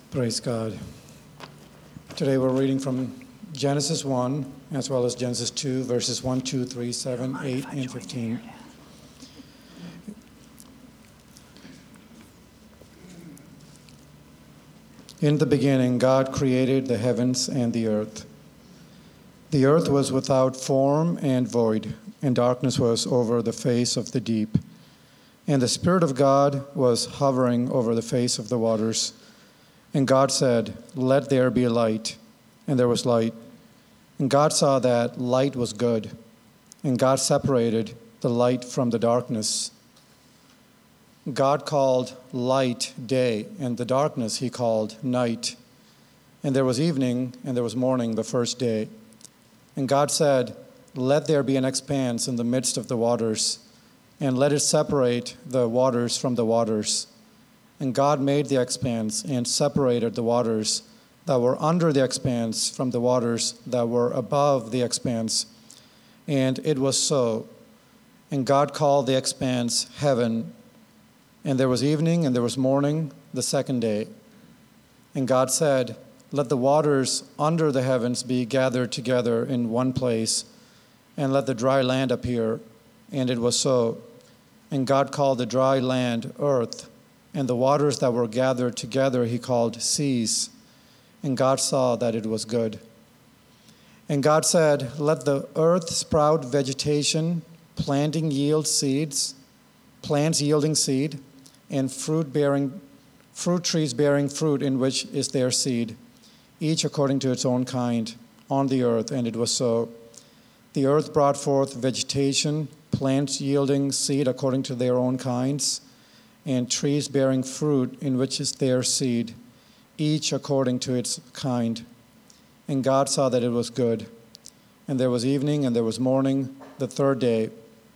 Praise God. Today we're reading from Genesis 1 as well as Genesis 2, verses 1, 2, 3, 7, 8, and 15. In the beginning, God created the heavens and the earth. The earth was without form and void, and darkness was over the face of the deep. And the Spirit of God was hovering over the face of the waters. And God said, "Let there be light." And there was light. And God saw that light was good. And God separated the light from the darkness. God called light day, and the darkness he called night. And there was evening, and there was morning the first day. And God said, "Let there be an expanse in the midst of the waters, and let it separate the waters from the waters." And God made the expanse and separated the waters that were under the expanse from the waters that were above the expanse. And it was so. And God called the expanse heaven. And there was evening and there was morning the second day. And God said, "Let the waters under the heavens be gathered together in one place, and let the dry land appear." And it was so. And God called the dry land earth, and the waters that were gathered together he called seas. And God saw that it was good. And God said, "Let the earth sprout vegetation, plants yielding seed, and fruit trees bearing fruit in which is their seed, each according to its own kind, on the earth." And it was so. The earth brought forth vegetation, plants yielding seed according to their own kinds, and trees bearing fruit in which is their seed, each according to its kind. And God saw that it was good. And there was evening and there was morning the third day.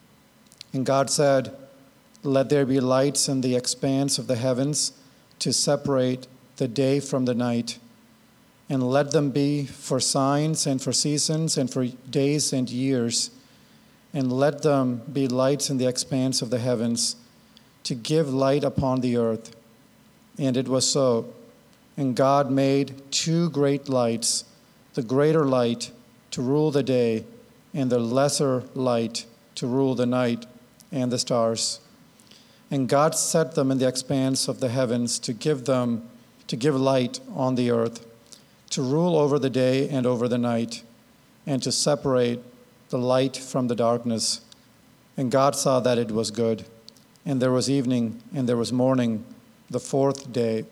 And God said, "Let there be lights in the expanse of the heavens to separate the day from the night. And let them be for signs and for seasons and for days and years. And let them be lights in the expanse of the heavens to give light upon the earth." And it was so. And God made two great lights, the greater light to rule the day, and the lesser light to rule the night and the stars. And God set them in the expanse of the heavens to give light on the earth, to rule over the day and over the night, and to separate the light from the darkness. And God saw that it was good. And there was evening and there was morning the fourth day.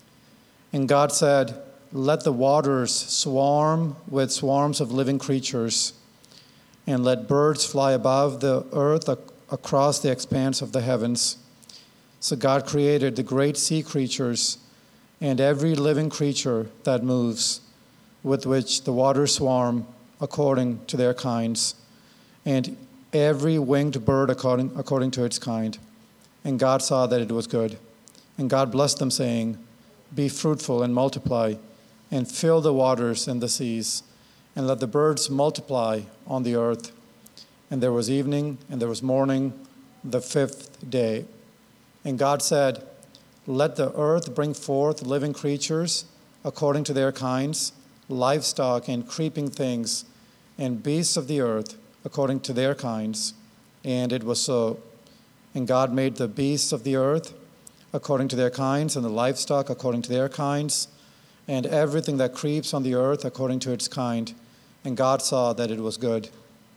And God said, "Let the waters swarm with swarms of living creatures, and let birds fly above the earth across the expanse of the heavens." So God created the great sea creatures and every living creature that moves, with which the waters swarm according to their kinds, and every winged bird according to its kind. And God saw that it was good. And God blessed them, saying, "Be fruitful and multiply, and fill the waters and the seas, and let the birds multiply on the earth." And there was evening and there was morning the fifth day. And God said, "Let the earth bring forth living creatures according to their kinds, livestock and creeping things, and beasts of the earth according to their kinds." And it was so. And God made the beasts of the earth according to their kinds, and the livestock according to their kinds, and everything that creeps on the earth according to its kind. And God saw that it was good.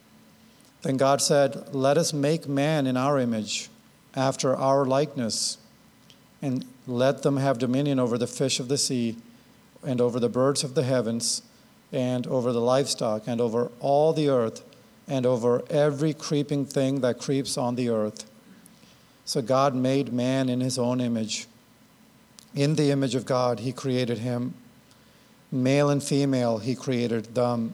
Then God said, "Let us make man in our image, after our likeness, and let them have dominion over the fish of the sea, and over the birds of the heavens, and over the livestock, and over all the earth, and over every creeping thing that creeps on the earth." So God made man in his own image. In the image of God he created him. Male and female he created them.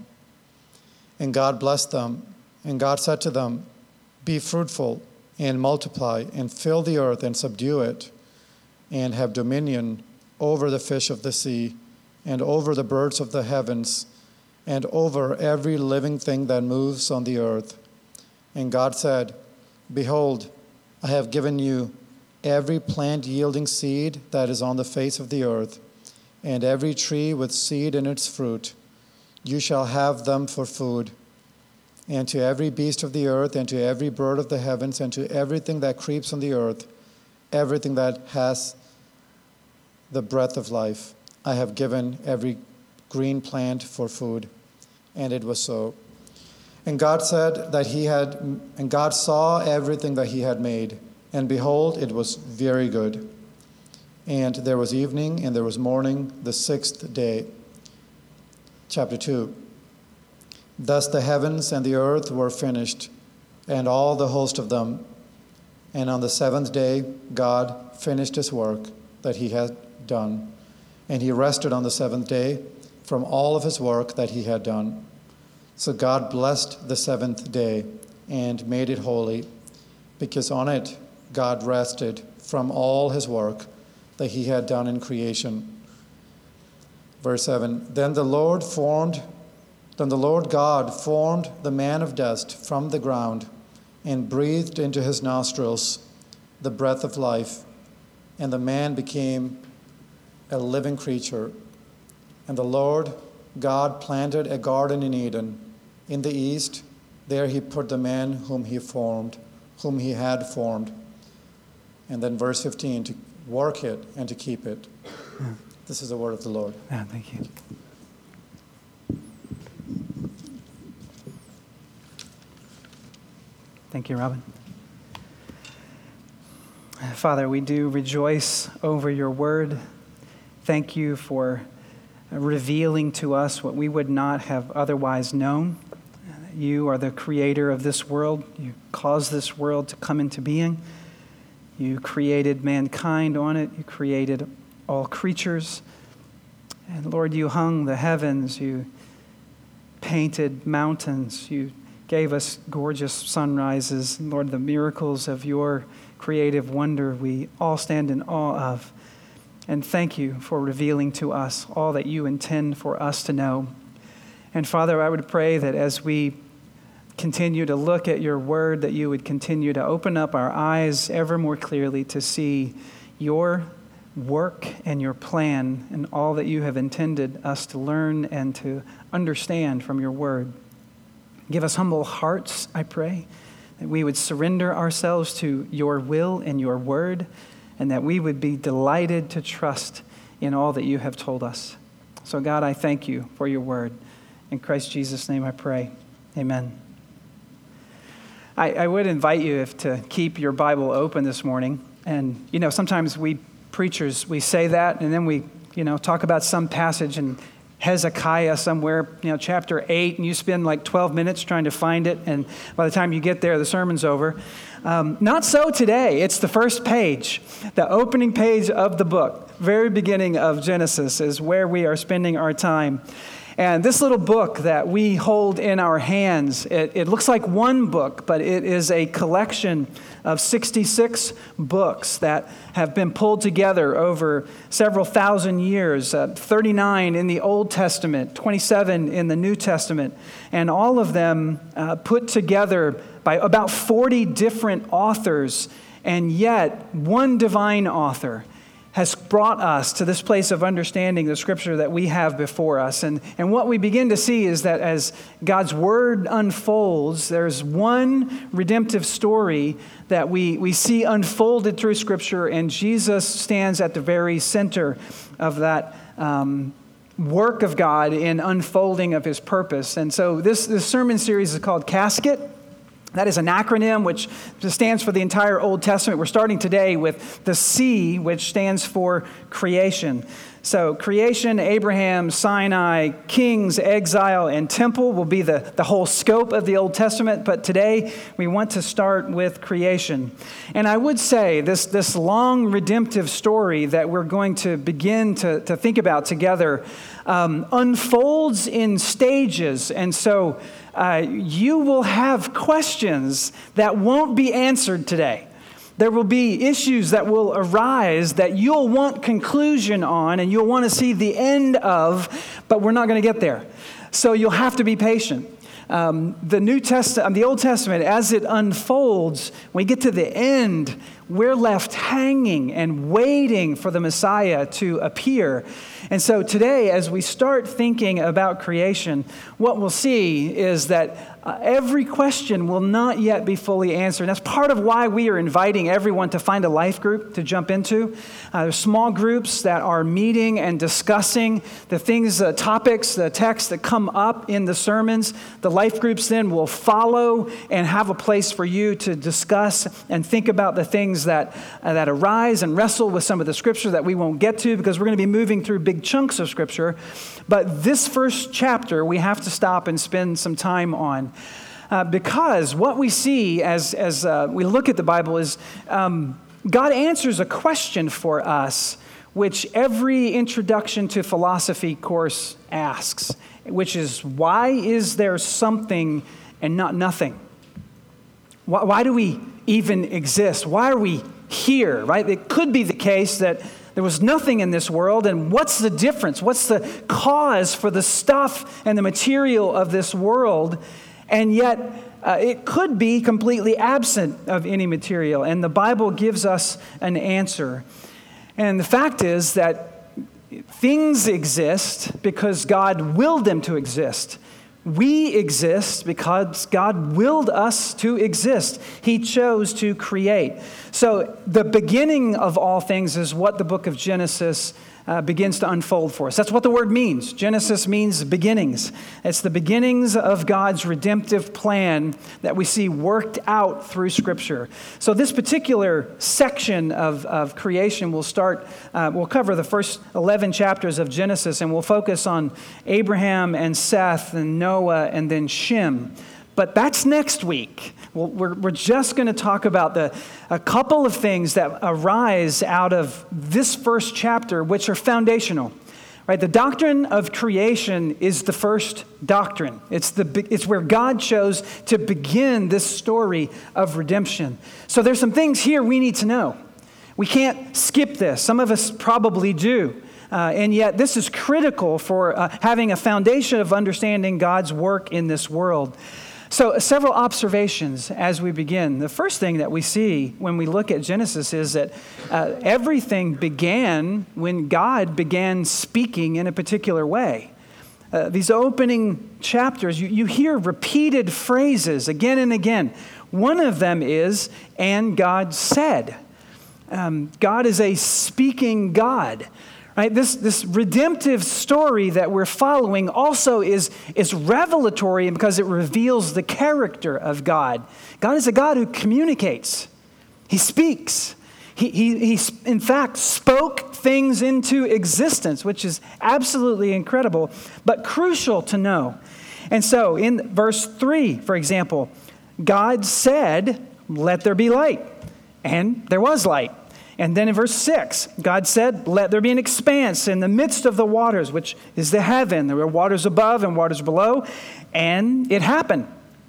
And God blessed them. And God said to them, "Be fruitful and multiply, and fill the earth and subdue it, and have dominion over the fish of the sea, and over the birds of the heavens, and over every living thing that moves on the earth." And God said, "Behold, I have given you every plant yielding seed that is on the face of the earth, and every tree with seed in its fruit. You shall have them for food. And to every beast of the earth, and to every bird of the heavens, and to everything that creeps on the earth, everything that has the breath of life, I have given every green plant for food. And it was so. And God said that and God saw everything that he had made, and behold, it was very good. And there was evening, and there was morning, the sixth day. Chapter 2. Thus the heavens and the earth were finished, and all the host of them. And on the seventh day, God finished his work that he had done. And he rested on the seventh day from all of his work that he had done. So God blessed the seventh day and made it holy, because on it God rested from all his work that he had done in creation. Verse 7, Then the Lord God formed the man of dust from the ground and breathed into his nostrils the breath of life, and the man became a living creature. And the Lord God planted a garden in Eden in the east. There he put the man whom he had formed. And then verse 15, to work it and to keep it. This is the word of the Lord. Thank you. Thank you, Robin. Father, we do rejoice over your word. Thank you for revealing to us what we would not have otherwise known. You are the creator of this world. You caused this world to come into being. You created mankind on it. You created all creatures. And Lord, you hung the heavens. You painted mountains. You gave us gorgeous sunrises. And Lord, the miracles of your creative wonder we all stand in awe of. And thank you for revealing to us all that you intend for us to know. And Father, I would pray that as we continue to look at your word, that you would continue to open up our eyes ever more clearly to see your work and your plan and all that you have intended us to learn and to understand from your word. Give us humble hearts, I pray, that we would surrender ourselves to your will and your word, and that we would be delighted to trust in all that you have told us. So God, I thank you for your word. In Christ Jesus' name I pray. Amen. I would invite you to keep your Bible open this morning. And, sometimes we preachers, we say that, and then we, talk about some passage in Hezekiah somewhere, chapter 8, and you spend like 12 minutes trying to find it, and by the time you get there, the sermon's over. Not so today. It's the first page, the opening page of the book, very beginning of Genesis is where we are spending our time. And this little book that we hold in our hands, it looks like one book, but it is a collection of 66 books that have been pulled together over several thousand years, 39 in the Old Testament, 27 in the New Testament, and all of them put together by about 40 different authors, and yet one divine author has brought us to this place of understanding the scripture that we have before us. And what we begin to see is that as God's word unfolds, there's one redemptive story that we see unfolded through scripture, and Jesus stands at the very center of that work of God in unfolding of his purpose. And so this sermon series is called Casket. That is an acronym which stands for the entire Old Testament. We're starting today with the C, which stands for creation. So creation, Abraham, Sinai, kings, exile, and temple will be the whole scope of the Old Testament. But today we want to start with creation. And I would say this long redemptive story that we're going to begin to think about together unfolds in stages. And so you will have questions that won't be answered today. There will be issues that will arise that you'll want conclusion on and you'll want to see the end of, but we're not going to get there. So you'll have to be patient. The Old Testament, as it unfolds, when we get to the end, we're left hanging and waiting for the Messiah to appear. And so today, as we start thinking about creation, what we'll see is that every question will not yet be fully answered. And that's part of why we are inviting everyone to find a life group to jump into. There's small groups that are meeting and discussing the things, topics, the texts that come up in the sermons. The life groups then will follow and have a place for you to discuss and think about the things that arise and wrestle with some of the scripture that we won't get to because we're going to be moving through big chunks of scripture. But this first chapter we have to stop and spend some time on. Because what we see as we look at the Bible is God answers a question for us, which every introduction to philosophy course asks, which is, why is there something and not nothing? Why do we even exist? Why are we here, right? It could be the case that there was nothing in this world, and what's the difference? What's the cause for the stuff and the material of this world? And yet, it could be completely absent of any material, and the Bible gives us an answer. And the fact is that things exist because God willed them to exist. We exist because God willed us to exist. He chose to create. So the beginning of all things is what the book of Genesis begins to unfold for us. That's what the word means. Genesis means beginnings. It's the beginnings of God's redemptive plan that we see worked out through Scripture. So this particular section of creation will we'll cover the first 11 chapters of Genesis, and we'll focus on Abraham and Seth and Noah and then Shem. But that's next week. We're just going to talk about a couple of things that arise out of this first chapter, which are foundational. Right? The doctrine of creation is the first doctrine. It's where God chose to begin this story of redemption. So there's some things here we need to know. We can't skip this. Some of us probably do. And yet this is critical for having a foundation of understanding God's work in this world. So several observations as we begin. The first thing that we see when we look at Genesis is that everything began when God began speaking in a particular way. These opening chapters, you hear repeated phrases again and again. One of them is, "And God said." God is a speaking God. Right? This redemptive story that we're following also is revelatory because it reveals the character of God. God is a God who communicates. He speaks. He in fact spoke things into existence, which is absolutely incredible, but crucial to know. And so in verse 3, for example, God said, "Let there be light," and there was light. And then in verse 6, God said, "Let there be an expanse in the midst of the waters," which is the heaven. There were waters above and waters below, and it happened.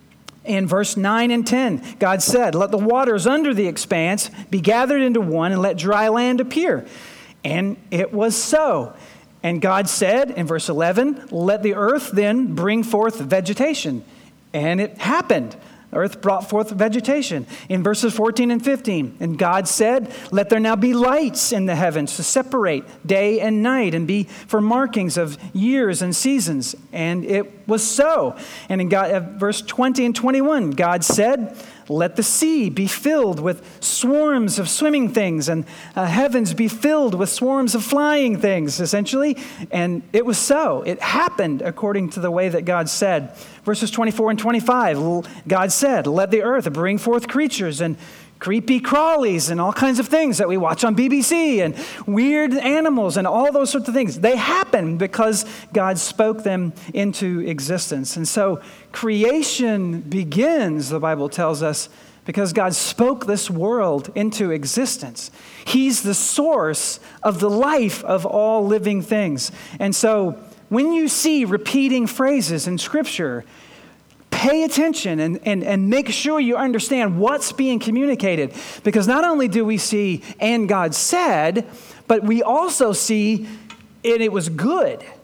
In verse 9 and 10, God said, "Let the waters under the expanse be gathered into one, and let dry land appear." And it was so. And God said, in verse 11, "Let the earth then bring forth vegetation." And it happened. Earth brought forth vegetation. In verses 14 and 15, and God said, "Let there now be lights in the heavens to separate day and night and be for markings of years and seasons." And it was so. And in verse 20 and 21, God said, "Let the sea be filled with swarms of swimming things and heavens be filled with swarms of flying things," essentially. And it was so. It happened according to the way that God said. Verses 24 and 25, God said, "Let the earth bring forth creatures and creepy crawlies and all kinds of things that we watch on BBC and weird animals and all those sorts of things." They happen because God spoke them into existence. And so creation begins, the Bible tells us, because God spoke this world into existence. He's the source of the life of all living things. And so when you see repeating phrases in Scripture, pay attention and make sure you understand what's being communicated. Because not only do we see, "And God said," but we also see, "And it was good."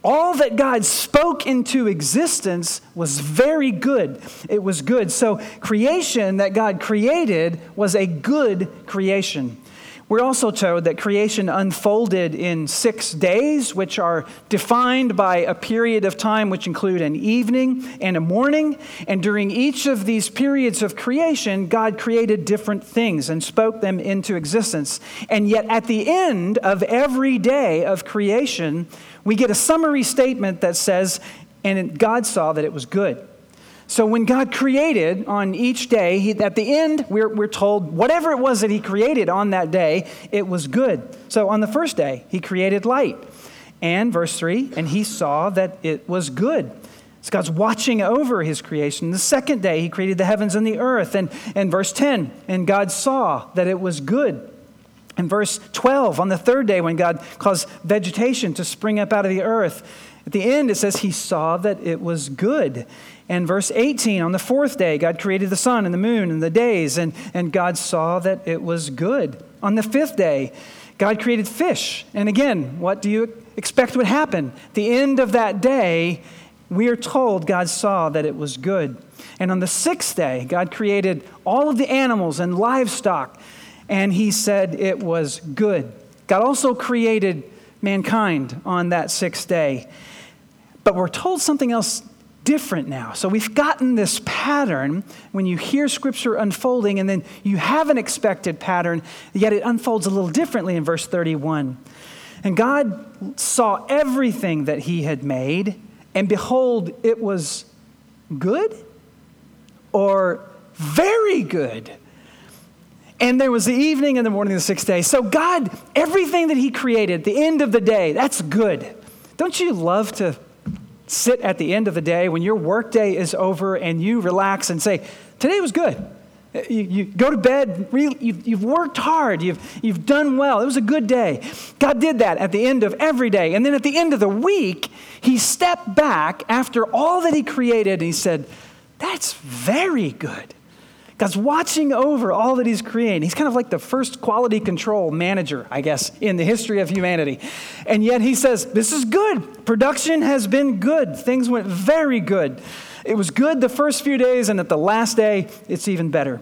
all that God spoke into existence was very good. It was good. So creation that God created was a good creation. We're also told that creation unfolded in 6 days, which are defined by a period of time which include an evening and a morning. And during each of these periods of creation, God created different things and spoke them into existence. And yet at the end of every day of creation, we get a summary statement that says, and God saw that it was good. So when God created on each day, at the end, we're told whatever it was that he created on that day, it was good. So on the first day, he created light. And verse 3, and he saw that it was good. So God's watching over his creation. The second day, he created the heavens and the earth. And verse 10, and God saw that it was good. And verse 12, on the third day, when God caused vegetation to spring up out of the earth, at the end, it says he saw that it was good. And verse 18, on the fourth day, God created the sun and the moon and the days, and God saw that it was good. On the fifth day, God created fish. And again, what do you expect would happen? At the end of that day, we are told God saw that it was good. And on the sixth day, God created all of the animals and livestock, and he said it was good. God also created mankind on that sixth day. But we're told something else different now. So we've gotten this pattern when you hear Scripture unfolding, and then you have an expected pattern, yet it unfolds a little differently in verse 31. And God saw everything that he had made, and behold, it was good or very good. And there was the evening and the morning of the sixth day. So God, everything that he created, at the end of the day, that's good. Don't you love to sit at the end of the day when your workday is over and you relax and say, today was good. You go to bed, you've worked hard, you've done well. It was a good day. God did that at the end of every day. And then at the end of the week, he stepped back after all that he created and he said, that's very good. God's watching over all that he's creating. He's kind of like the first quality control manager, I guess, in the history of humanity. And yet he says, this is good. Production has been good. Things went very good. It was good the first few days, and at the last day, it's even better.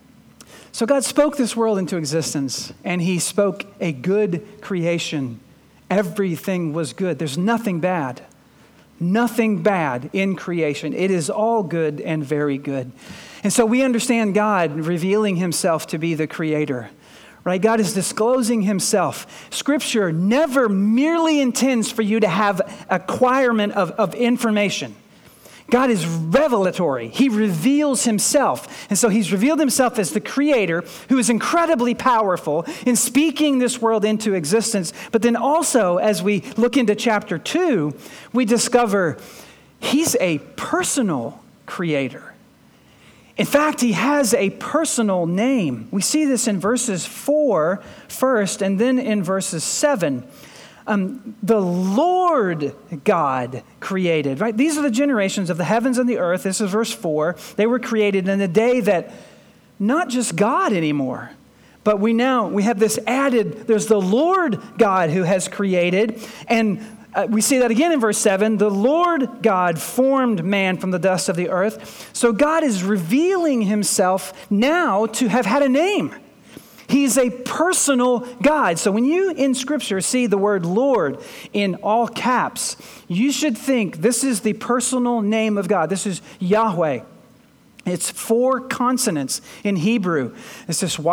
So God spoke this world into existence, and he spoke a good creation. Everything was good. There's nothing bad. Nothing bad in creation. It is all good and very good. And so we understand God revealing himself to be the creator, right? God is disclosing himself. Scripture never merely intends for you to have acquirement of information. God is revelatory. He reveals himself. And so he's revealed himself as the creator who is incredibly powerful in speaking this world into existence. But then also, as we look into chapter 2, we discover he's a personal creator. In fact, he has a personal name. We see this in verses 4 first, and then in verses 7. The Lord God created, right? These are the generations of the heavens and the earth. This is verse 4. They were created in a day that not just God anymore, but we have this added, there's the Lord God who has created, and we see that again in verse 7. The Lord God formed man from the dust of the earth. So God is revealing himself now to have had a name. He's a personal God. So when you in Scripture see the word Lord in all caps, you should think this is the personal name of God. This is Yahweh. It's 4 consonants in Hebrew. It's this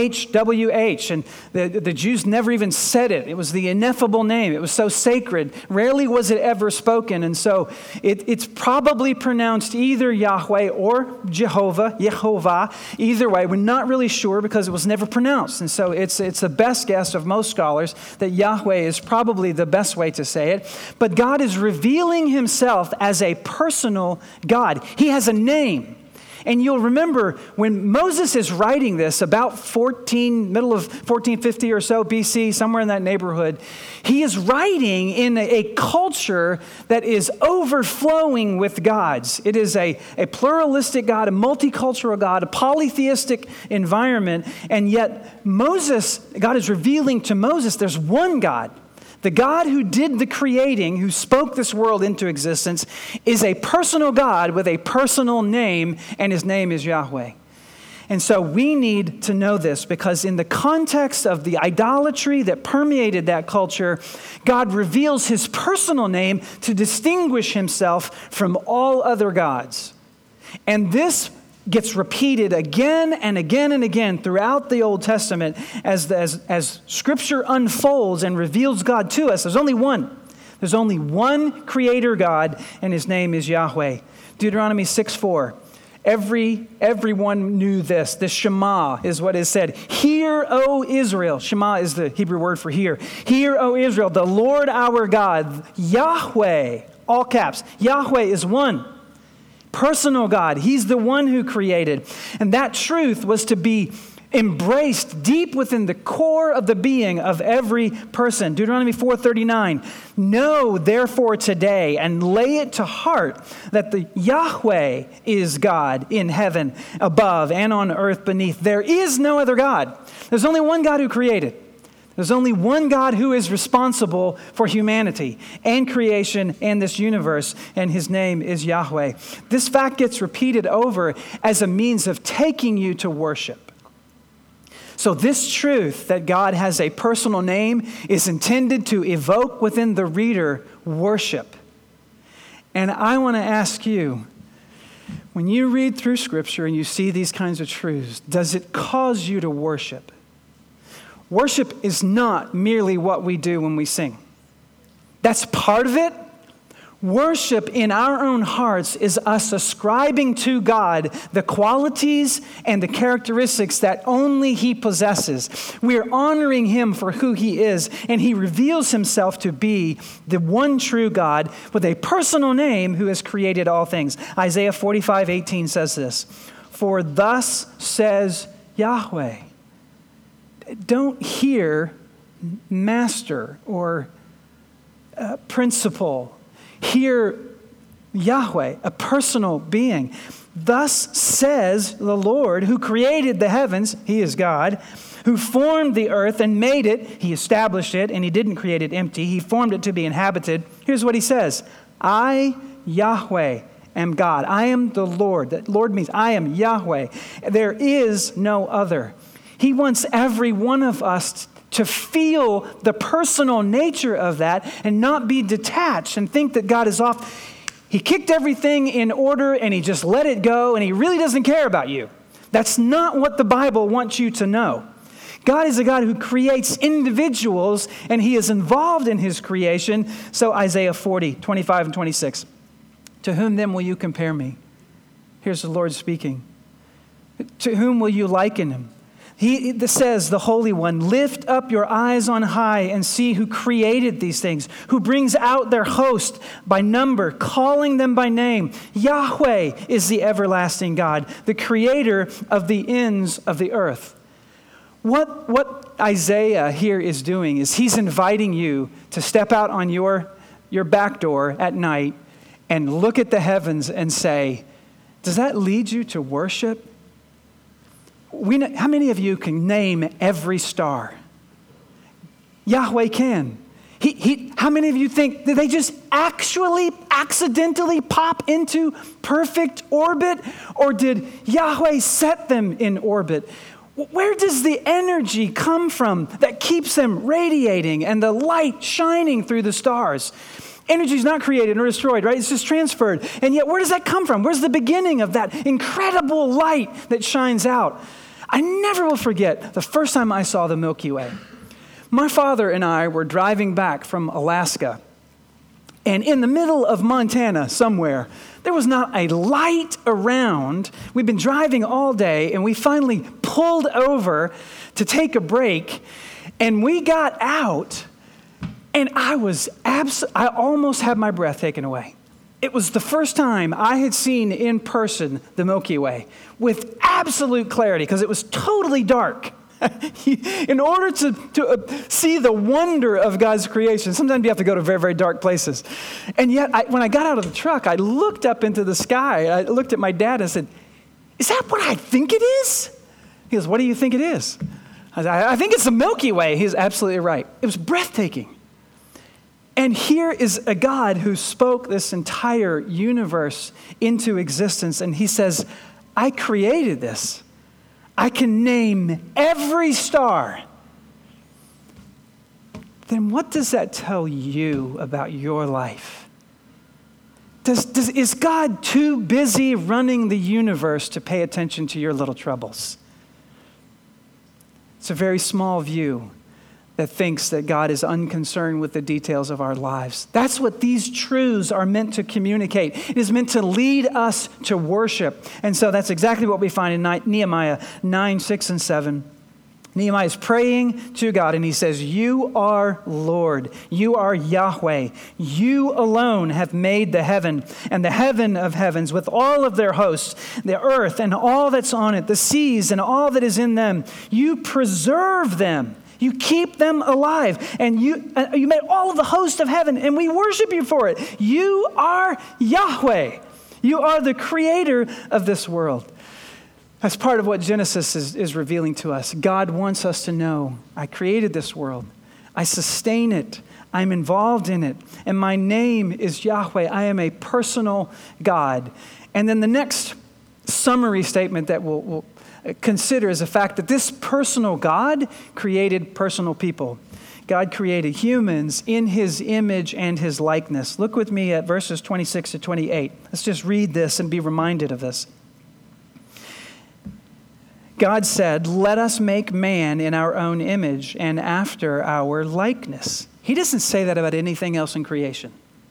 YHWH, and the Jews never even said it. It was the ineffable name. It was so sacred. Rarely was it ever spoken, and so it's probably pronounced either Yahweh or Jehovah. Either way, we're not really sure because it was never pronounced, and so it's the best guess of most scholars that Yahweh is probably the best way to say it. But God is revealing himself as a personal God. He has a name. And you'll remember when Moses is writing this about middle of 1450 or so BC, somewhere in that neighborhood, he is writing in a culture that is overflowing with gods. It is a pluralistic God, a multicultural God, a polytheistic environment. And yet God is revealing to Moses there's one God The God who did the creating, who spoke this world into existence, is a personal God with a personal name, and his name is Yahweh. And so we need to know this because in the context of the idolatry that permeated that culture, God reveals his personal name to distinguish himself from all other gods. And this gets repeated again and again and again throughout the Old Testament as Scripture unfolds and reveals God to us. There's only one. There's only one creator God, and his name is Yahweh. Deuteronomy 6:4. Everyone knew this. The Shema is what is said. Hear, O Israel. Shema is the Hebrew word for hear. Hear, O Israel, the Lord our God, Yahweh, all caps. Yahweh is one. Personal God. He's the one who created. And that truth was to be embraced deep within the core of the being of every person. Deuteronomy 4:39. Know therefore today and lay it to heart that the Yahweh is God in heaven above and on earth beneath. There is no other God. There's only one God who created. There's only one God who is responsible for humanity and creation and this universe, and his name is Yahweh. This fact gets repeated over as a means of taking you to worship. So this truth that God has a personal name is intended to evoke within the reader worship. And I want to ask you, when you read through Scripture and you see these kinds of truths, does it cause you to worship? Worship is not merely what we do when we sing. That's part of it. Worship in our own hearts is us ascribing to God the qualities and the characteristics that only he possesses. We're honoring him for who he is, and he reveals himself to be the one true God with a personal name who has created all things. Isaiah 45:18 says this, "For thus says Yahweh." Don't hear master or principal. Hear Yahweh, a personal being. Thus says the Lord who created the heavens, he is God, who formed the earth and made it. He established it, and he didn't create it empty. He formed it to be inhabited. Here's what he says. I, Yahweh, am God. I am the Lord. That Lord means I am Yahweh. There is no other. He wants every one of us to feel the personal nature of that and not be detached and think that God is off. He kicked everything in order and he just let it go and he really doesn't care about you. That's not what the Bible wants you to know. God is a God who creates individuals and he is involved in his creation. So Isaiah 40:25 and 26. To whom then will you compare me? Here's the Lord speaking. To whom will you liken him? He says, the Holy One, lift up your eyes on high and see who created these things, who brings out their host by number, calling them by name. Yahweh is the everlasting God, the creator of the ends of the earth. What Isaiah here is doing is he's inviting you to step out on your back door at night and look at the heavens and say, does that lead you to worship? How many of you can name every star? Yahweh can. How many of you think, did they just actually accidentally pop into perfect orbit? Or did Yahweh set them in orbit? Where does the energy come from that keeps them radiating and the light shining through the stars? Energy is not created nor destroyed, right? It's just transferred. And yet, where does that come from? Where's the beginning of that incredible light that shines out? I never will forget the first time I saw the Milky Way. My father and I were driving back from Alaska. And in the middle of Montana somewhere, there was not a light around. We'd been driving all day, and we finally pulled over to take a break. And we got out, and I almost had my breath taken away. It was the first time I had seen in person the Milky Way with absolute clarity because it was totally dark. In order to see the wonder of God's creation, sometimes you have to go to very, very dark places. And yet, when I got out of the truck, I looked up into the sky. I looked at my dad and said, is that what I think it is? He goes, what do you think it is? I said, I think it's the Milky Way. He's absolutely right. It was breathtaking. And here is a God who spoke this entire universe into existence. And he says, I created this. I can name every star. Then what does that tell you about your life? Is God too busy running the universe to pay attention to your little troubles? It's a very small view that thinks that God is unconcerned with the details of our lives. That's what these truths are meant to communicate. It is meant to lead us to worship. And so that's exactly what we find in Nehemiah 9, 6, and 7. Nehemiah is praying to God, and he says, you are Lord. You are Yahweh. You alone have made the heaven and the heaven of heavens with all of their hosts, the earth and all that's on it, the seas and all that is in them. You preserve them. You keep them alive, and you made all of the host of heaven, and we worship you for it. You are Yahweh. You are the creator of this world. That's part of what Genesis is revealing to us. God wants us to know, I created this world. I sustain it. I'm involved in it. And my name is Yahweh. I am a personal God. And then the next summary statement that we'll consider is the fact that this personal God created personal people. God created humans in his image and his likeness. Look with me at verses 26 to 28. Let's just read this and be reminded of this. God said, let us make man in our own image and after our likeness. He doesn't say that about anything else in creation.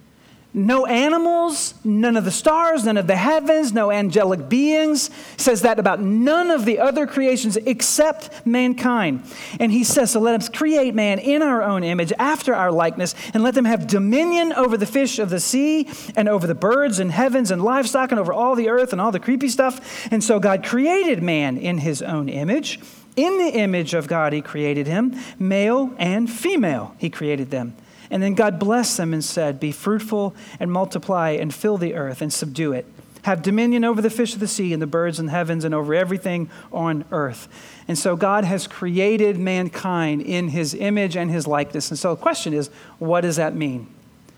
No animals, none of the stars, none of the heavens, no angelic beings. He says that about none of the other creations except mankind. And he says, so let us create man in our own image, after our likeness, and let them have dominion over the fish of the sea and over the birds and heavens and livestock and over all the earth and all the creepy stuff. And so God created man in his own image. In the image of God, he created him. Male and female, he created them. And then God blessed them and said, be fruitful and multiply and fill the earth and subdue it. Have dominion over the fish of the sea and the birds in the heavens and over everything on earth. And so God has created mankind in his image and his likeness. And so the question is, what does that mean?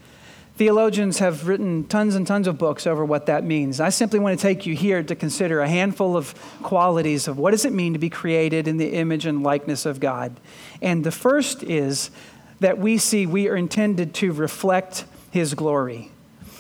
Theologians have written tons and tons of books over what that means. I simply want to take you here to consider a handful of qualities of what does it mean to be created in the image and likeness of God. And the first is that we see we are intended to reflect his glory.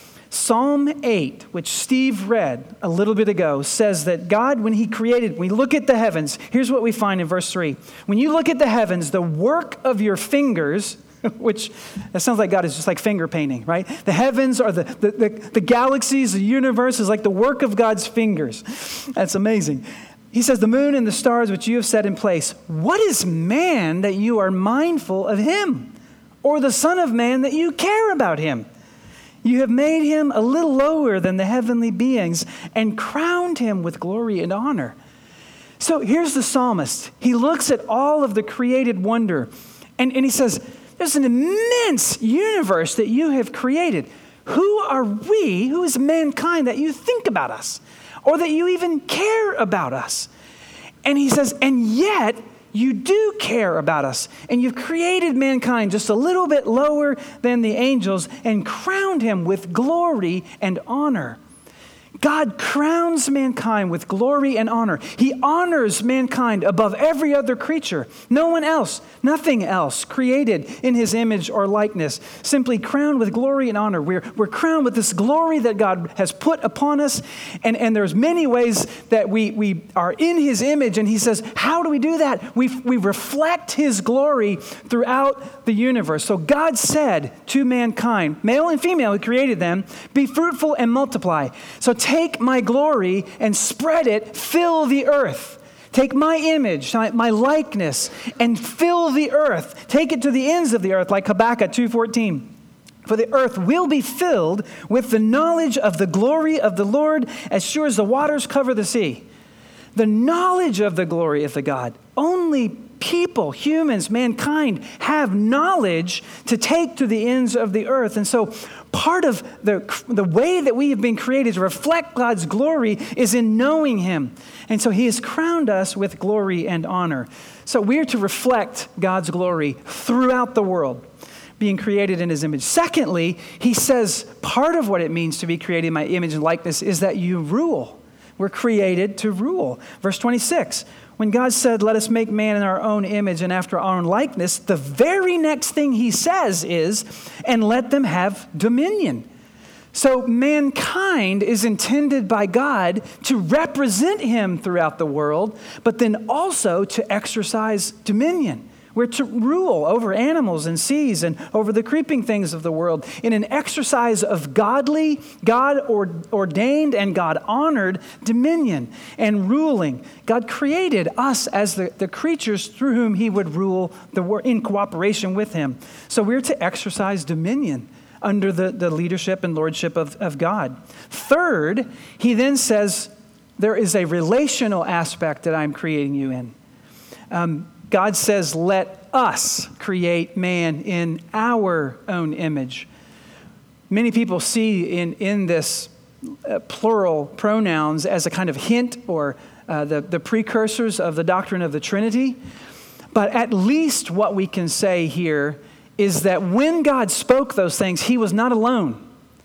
Psalm 8, which Steve read a little bit ago, says that God, when he created, we look at the heavens, here's what we find in verse 3. When you look at the heavens, the work of your fingers, which that sounds like God is just like finger painting, right? The heavens are the galaxies, the universe is like the work of God's fingers. That's amazing. He says, the moon and the stars which you have set in place. What is man that you are mindful of him? Or the son of man that you care about him? You have made him a little lower than the heavenly beings and crowned him with glory and honor. So here's the psalmist. He looks at all of the created wonder and he says, there's an immense universe that you have created. Who are we, who is mankind, that you think about us? Or that you even care about us. And he says, and yet you do care about us. And you've created mankind just a little bit lower than the angels and crowned him with glory and honor. God crowns mankind with glory and honor. He honors mankind above every other creature. No one else, nothing else created in his image or likeness, simply crowned with glory and honor. We're crowned with this glory that God has put upon us. And there's many ways that we are in his image. And he says, how do we do that? We reflect his glory throughout the universe. So God said to mankind, male and female, he created them, be fruitful and multiply. So take my glory and spread it, fill the earth. Take my image, my likeness, and fill the earth. Take it to the ends of the earth, like Habakkuk 2:14. For the earth will be filled with the knowledge of the glory of the Lord, as sure as the waters cover the sea. The knowledge of the glory of the God. Only people, humans, mankind have knowledge to take to the ends of the earth. And so part of the way that we have been created to reflect God's glory is in knowing him. And so he has crowned us with glory and honor. So we're to reflect God's glory throughout the world. being created in his image. Secondly, he says part of what it means to be created in my image and likeness is that you rule. We're created to rule. Verse 26, when God said, let us make man in our own image and after our own likeness, the very next thing he says is, and let them have dominion. So mankind is intended by God to represent him throughout the world, but then also to exercise dominion. We're to rule over animals and seas and over the creeping things of the world in an exercise of godly, God-ordained and God-honored dominion and ruling. God created us as the creatures through whom he would rule the world in cooperation with him. So we're to exercise dominion under the leadership and lordship of God. Third, he then says, there is a relational aspect that I'm creating you in. God says, let us create man in our own image. Many people see in this plural pronouns as a kind of hint or the precursors of the doctrine of the Trinity. But at least what we can say here is that when God spoke those things, he was not alone.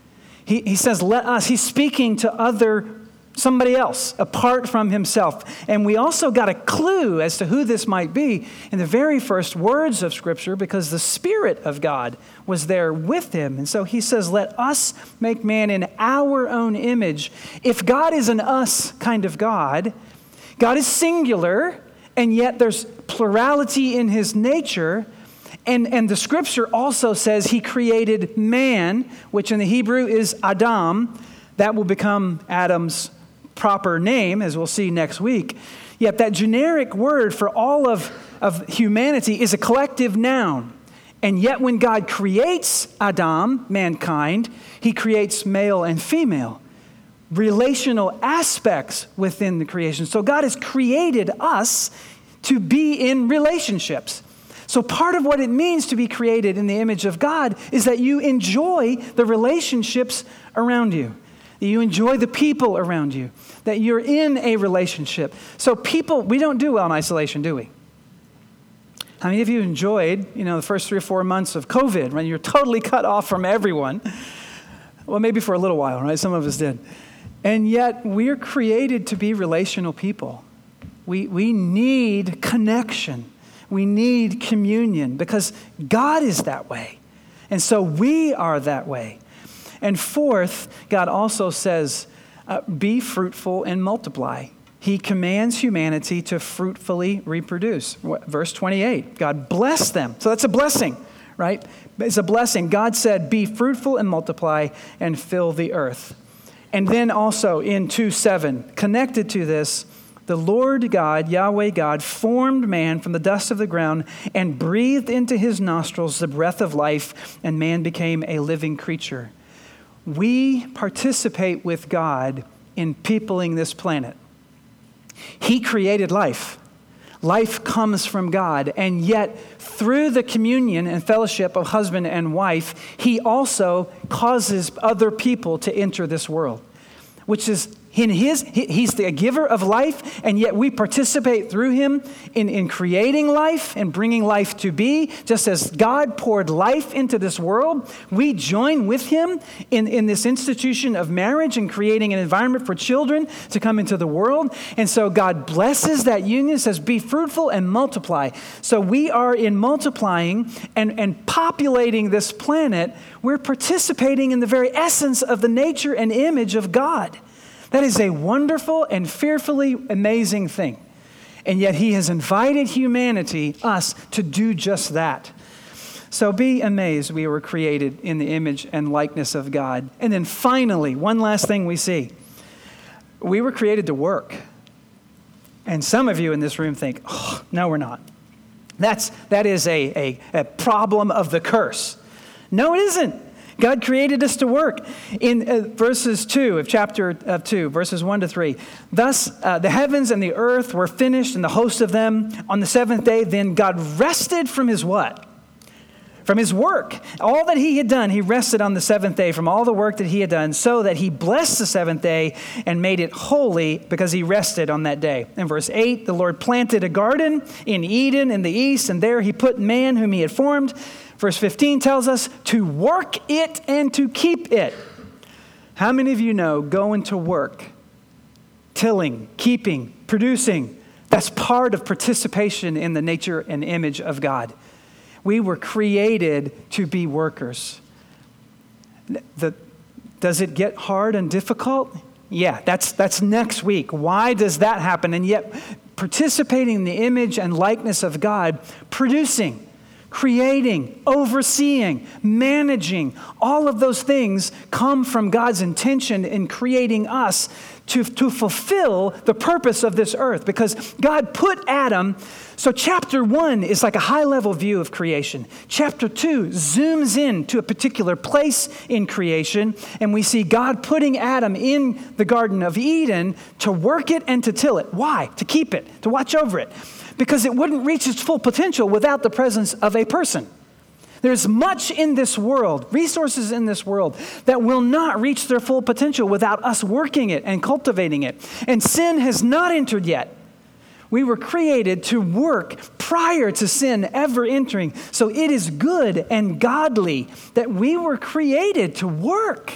He says, let us. He's speaking to somebody else apart from himself. And we also got a clue as to who this might be in the very first words of Scripture because the Spirit of God was there with him. And so he says, let us make man in our own image. If God is an us kind of God, God is singular, and yet there's plurality in his nature. And the Scripture also says he created man, which in the Hebrew is Adam. That will become Adam's proper name, as we'll see next week. Yet that generic word for all of humanity is a collective noun. And yet when God creates Adam, mankind, he creates male and female, relational aspects within the creation. So God has created us to be in relationships. So part of what it means to be created in the image of God is that you enjoy the relationships around you. That you enjoy the people around you, that you're in a relationship. So we don't do well in isolation, do we? How many of you enjoyed, the first 3 or 4 months of COVID when you're totally cut off from everyone? Well, maybe for a little while, right? Some of us did. And yet we're created to be relational people. We need connection. We need communion because God is that way. And so we are that way. And fourth, God also says, be fruitful and multiply. He commands humanity to fruitfully reproduce. Verse 28, God blessed them. So that's a blessing, right? It's a blessing. God said, be fruitful and multiply and fill the earth. And then also in 2:7, connected to this, the Lord God, Yahweh God, formed man from the dust of the ground and breathed into his nostrils the breath of life, and man became a living creature. We participate with God in peopling this planet. He created life. Life comes from God. And yet, through the communion and fellowship of husband and wife, he also causes other people to enter this world, which is he's the giver of life, and yet we participate through him in creating life and bringing life to be. Just as God poured life into this world, we join with him in this institution of marriage and creating an environment for children to come into the world. And so God blesses that union, says, be fruitful and multiply. So we are in multiplying and populating this planet. We're participating in the very essence of the nature and image of God. That is a wonderful and fearfully amazing thing. And yet he has invited humanity, us, to do just that. So be amazed we were created in the image and likeness of God. And then finally, one last thing we see. We were created to work. And some of you in this room think, oh, no, we're not. That is a problem of the curse. No, it isn't. God created us to work. In verses 2 of chapter 2, verses 1-3. Thus, the heavens and the earth were finished and the host of them on the seventh day. Then God rested from his what? from his work. All that he had done, he rested on the seventh day from all the work that he had done, so that he blessed the seventh day and made it holy because he rested on that day. In verse 8, the Lord planted a garden in Eden in the east, and there he put man whom he had formed. Verse 15 tells us to work it and to keep it. How many of you know going to work, tilling, keeping, producing, that's part of participation in the nature and image of God. We were created to be workers. Does it get hard and difficult? Yeah, that's next week. Why does that happen? And yet, participating in the image and likeness of God, producing, creating, overseeing, managing, all of those things come from God's intention in creating us to fulfill the purpose of this earth, because God put Adam. So chapter 1 is like a high-level view of creation. Chapter 2 zooms in to a particular place in creation, and we see God putting Adam in the Garden of Eden to work it and to till it. Why? To keep it, to watch over it, because it wouldn't reach its full potential without the presence of a person. There's much in this world, resources in this world, that will not reach their full potential without us working it and cultivating it. And sin has not entered yet. We were created to work prior to sin ever entering. So it is good and godly that we were created to work.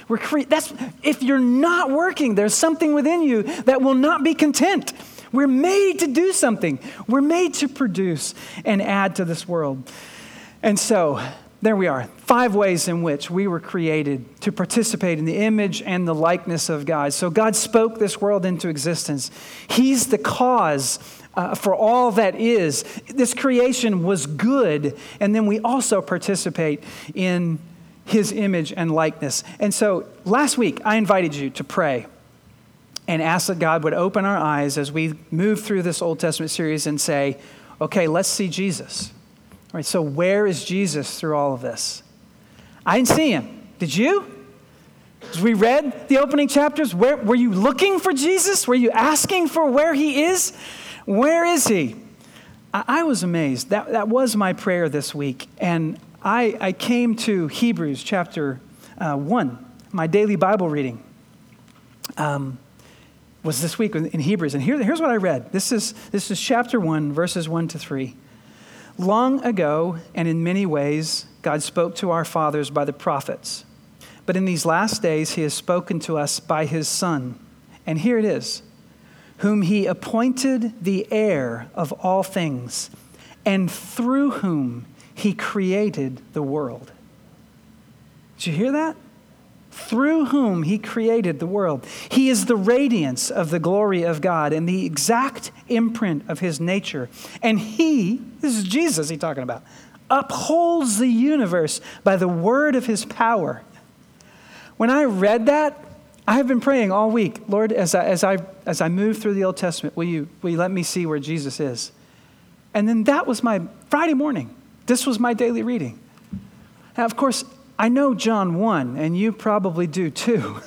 If you're not working, there's something within you that will not be content. We're made to do something. We're made to produce and add to this world. And so, there we are. 5 ways in which we were created to participate in the image and the likeness of God. So God spoke this world into existence. He's the cause for all that is. This creation was good, and then we also participate in his image and likeness. And so, last week, I invited you to pray and ask that God would open our eyes as we move through this Old Testament series and say, okay, let's see Jesus. All right, so where is Jesus through all of this? I didn't see him. Did you? As we read the opening chapters, were you looking for Jesus? Were you asking for where he is? Where is he? I was amazed. That was my prayer this week. And I came to Hebrews chapter 1, my daily Bible reading. Was this week in Hebrews. And here's what I read. This is chapter 1, verses 1 to 3. Long ago, and in many ways, God spoke to our fathers by the prophets. But in these last days, he has spoken to us by his Son. And here it is, whom he appointed the heir of all things, and through whom he created the world. Did you hear that? Through whom he created the world. He is the radiance of the glory of God and the exact imprint of his nature. And he, this is Jesus he's talking about, upholds the universe by the word of his power. When I read that, I have been praying all week, Lord, as I move through the Old Testament, will you let me see where Jesus is? And then that was my Friday morning. This was my daily reading. Now, of course, I know John 1, and you probably do too.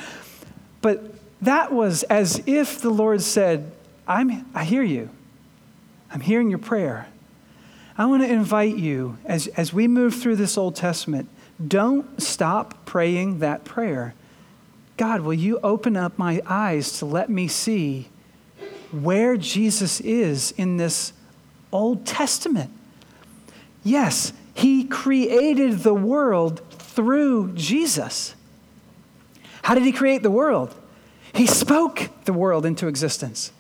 But that was as if the Lord said, I hear you. I'm hearing your prayer. I want to invite you, as we move through this Old Testament, don't stop praying that prayer. God, will you open up my eyes to let me see where Jesus is in this Old Testament? Yes, he created the world through Jesus. How did he create the world? He spoke the world into existence.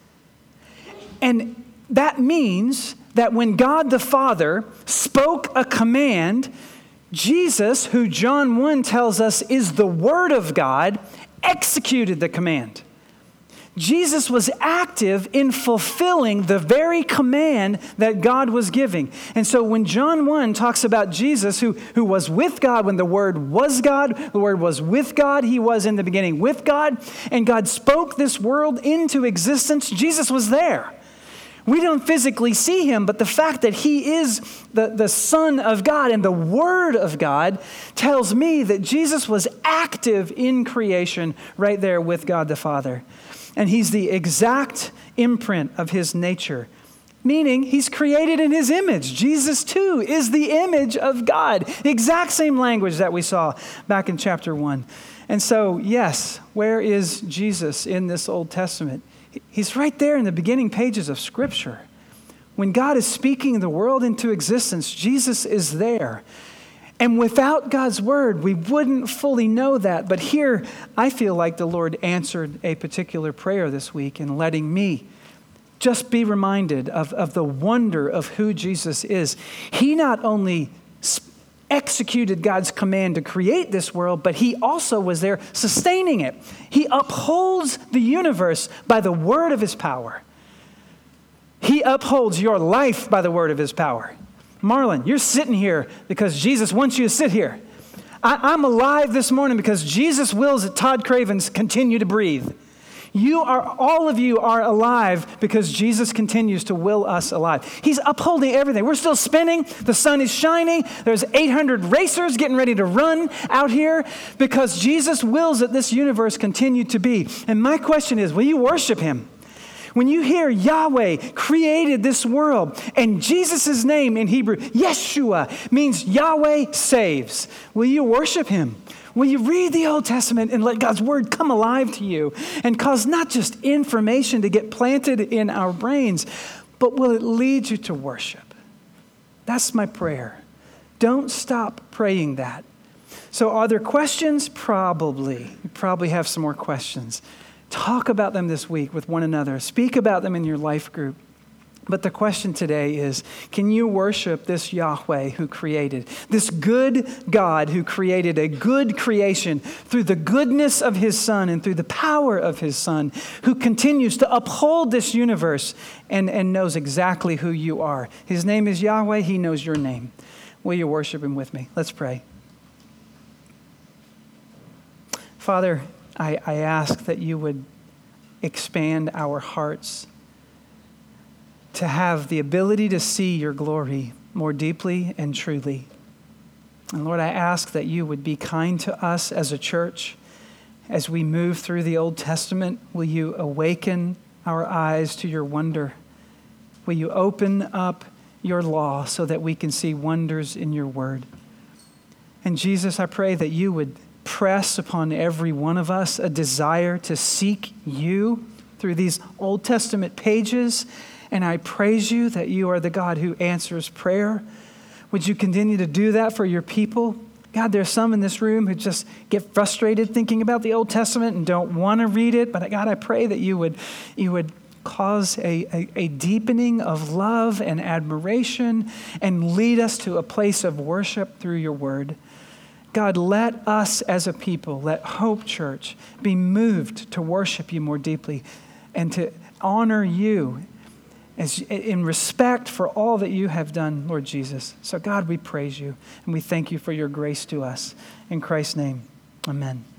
And that means that when God the Father spoke a command, Jesus, who John 1 tells us is the Word of God, executed the command. Jesus was active in fulfilling the very command that God was giving. And so when John 1 talks about Jesus, who was with God when the Word was God, the Word was with God, he was in the beginning with God, and God spoke this world into existence, Jesus was there. We don't physically see him, but the fact that he is the Son of God and the Word of God tells me that Jesus was active in creation right there with God the Father. And he's the exact imprint of his nature. meaning he's created in his image. Jesus, too, is the image of God. The exact same language that we saw back in chapter 1. And so, yes, where is Jesus in this Old Testament? He's right there in the beginning pages of Scripture. When God is speaking the world into existence, Jesus is there. And without God's word, we wouldn't fully know that. But here, I feel like the Lord answered a particular prayer this week in letting me just be reminded of the wonder of who Jesus is. He not only executed God's command to create this world, but he also was there sustaining it. He upholds the universe by the word of his power. He upholds your life by the word of his power. Marlon, you're sitting here because Jesus wants you to sit here. I'm alive this morning because Jesus wills that Todd Cravens continue to breathe. All of you are alive because Jesus continues to will us alive. He's upholding everything. We're still spinning. The sun is shining. There's 800 racers getting ready to run out here because Jesus wills that this universe continue to be. And my question is, will you worship him? When you hear Yahweh created this world, and Jesus' name in Hebrew, Yeshua, means Yahweh saves, will you worship him? Will you read the Old Testament and let God's word come alive to you and cause not just information to get planted in our brains, but will it lead you to worship? That's my prayer. Don't stop praying that. So are there questions? Probably. You probably have some more questions. Talk about them this week with one another. Speak about them in your life group. But the question today is, can you worship this Yahweh who created, this good God who created a good creation through the goodness of his Son and through the power of his Son, who continues to uphold this universe and knows exactly who you are? His name is Yahweh. He knows your name. Will you worship him with me? Let's pray. Father, I ask that you would expand our hearts to have the ability to see your glory more deeply and truly. And Lord, I ask that you would be kind to us as a church. As we move through the Old Testament, will you awaken our eyes to your wonder? Will you open up your law so that we can see wonders in your word? And Jesus, I pray that you would press upon every one of us a desire to seek you through these Old Testament pages. And I praise you that you are the God who answers prayer. Would you continue to do that for your people? God, there's some in this room who just get frustrated thinking about the Old Testament and don't want to read it. But God, I pray that you would cause a deepening of love and admiration and lead us to a place of worship through your word. God, let us as a people, let Hope Church be moved to worship you more deeply and to honor you as in respect for all that you have done, Lord Jesus. So God, we praise you and we thank you for your grace to us. In Christ's name, amen.